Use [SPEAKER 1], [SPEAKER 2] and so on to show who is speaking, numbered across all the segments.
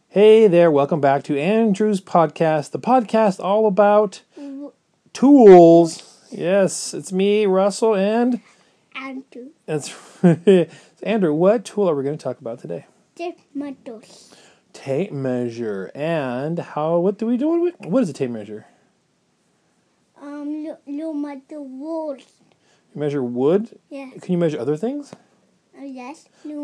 [SPEAKER 1] Hey there, welcome back to Andrew's podcast, the podcast all about tools. Yes, it's me, Russell, and
[SPEAKER 2] Andrew.
[SPEAKER 1] That's Andrew. What tool are we going to talk about today?
[SPEAKER 2] Tape measures.
[SPEAKER 1] Tape measure. And how? What do we do? What is a tape measure?
[SPEAKER 2] You measure walls.
[SPEAKER 1] You measure wood.
[SPEAKER 2] Yeah.
[SPEAKER 1] Can you measure other things?
[SPEAKER 2] Yes. You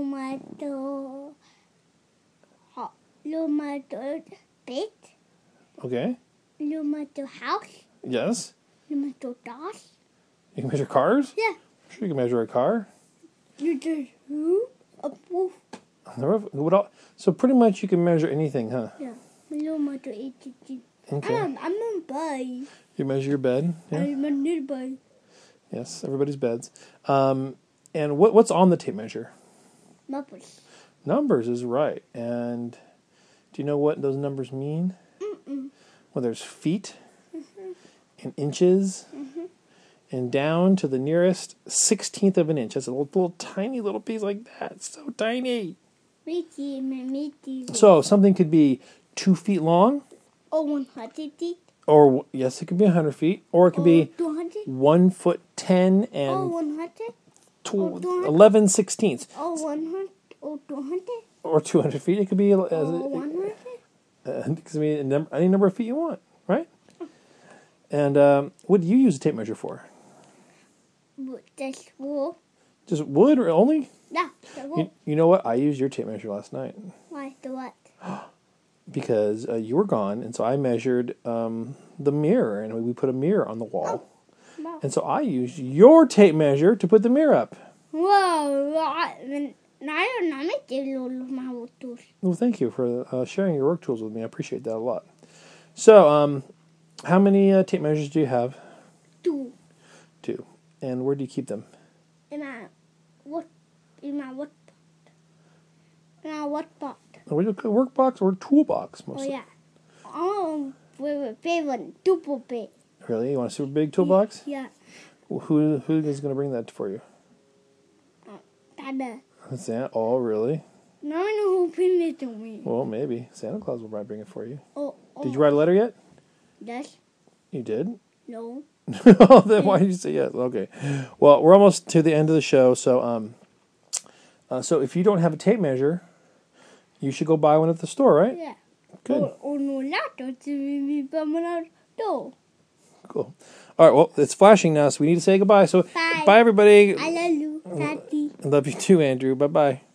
[SPEAKER 2] measure bed.
[SPEAKER 1] Okay.
[SPEAKER 2] You measure house.
[SPEAKER 1] Yes.
[SPEAKER 2] You measure doors.
[SPEAKER 1] You can measure cars.
[SPEAKER 2] Yeah.
[SPEAKER 1] Sure, you can measure a car.
[SPEAKER 2] You do who? A roof.
[SPEAKER 1] So pretty much you can measure anything, huh?
[SPEAKER 2] Yeah. You measure each.
[SPEAKER 1] Okay.
[SPEAKER 2] I'm a boy.
[SPEAKER 1] You measure your bed. Yeah.
[SPEAKER 2] I'm a little boy.
[SPEAKER 1] Yes, everybody's beds. And what's on the tape measure?
[SPEAKER 2] Numbers.
[SPEAKER 1] Numbers is right. And do you know what those numbers mean?
[SPEAKER 2] Mm-mm.
[SPEAKER 1] Well, there's feet and inches and down to the nearest 16th of an inch. That's a little tiny little piece like that. So tiny.
[SPEAKER 2] Me.
[SPEAKER 1] So something could be 2 feet long.
[SPEAKER 2] Oh, 100 feet.
[SPEAKER 1] Or, yes, it could be 100 feet. Or it could be
[SPEAKER 2] 200.
[SPEAKER 1] 1 foot 10
[SPEAKER 2] Oh,
[SPEAKER 1] and
[SPEAKER 2] 100.
[SPEAKER 1] 11 sixteenths.
[SPEAKER 2] Oh, 100. Oh, 200.
[SPEAKER 1] Or 200 feet. It could be
[SPEAKER 2] Oh, 100.
[SPEAKER 1] it could be any number of feet you want, right? And what do you use a tape measure for?
[SPEAKER 2] Just wool.
[SPEAKER 1] Just wood or only?
[SPEAKER 2] Yeah, the wool.
[SPEAKER 1] You know what? I used your tape measure last night
[SPEAKER 2] Why the what?
[SPEAKER 1] because you were gone, and so I measured the mirror, and we put a mirror on the wall.
[SPEAKER 2] Wow.
[SPEAKER 1] And so I used your tape measure to put the mirror up.
[SPEAKER 2] Whoa.
[SPEAKER 1] Well, thank you for sharing your work tools with me. I appreciate that a lot. So, how many tape measures do you have?
[SPEAKER 2] 2.
[SPEAKER 1] 2. And where do you keep them?
[SPEAKER 2] In my what pot?
[SPEAKER 1] A work box or tool box,
[SPEAKER 2] Oh,
[SPEAKER 1] mostly?
[SPEAKER 2] yeah. Oh, we big one. Super big.
[SPEAKER 1] Really? You want a super big toolbox?
[SPEAKER 2] Yeah.
[SPEAKER 1] Well, who is going to bring that for you?
[SPEAKER 2] Dada.
[SPEAKER 1] Santa? Oh, really?
[SPEAKER 2] Now I know who pinned it to me.
[SPEAKER 1] Well, maybe. Santa Claus will probably bring it for you.
[SPEAKER 2] Oh.
[SPEAKER 1] Did you write a letter yet?
[SPEAKER 2] Yes.
[SPEAKER 1] You did?
[SPEAKER 2] No.
[SPEAKER 1] Then why did you say yes? Okay. Well, we're almost to the end of the show, so so if you don't have a tape measure, you should go buy one at the store, right?
[SPEAKER 2] Yeah.
[SPEAKER 1] Good.
[SPEAKER 2] Oh, no, not to
[SPEAKER 1] Cool. All right, well, it's flashing now, so we need to say goodbye. So,
[SPEAKER 2] Bye.
[SPEAKER 1] bye everybody.
[SPEAKER 2] I love you, Daddy.
[SPEAKER 1] I love you too, Andrew. Bye-bye.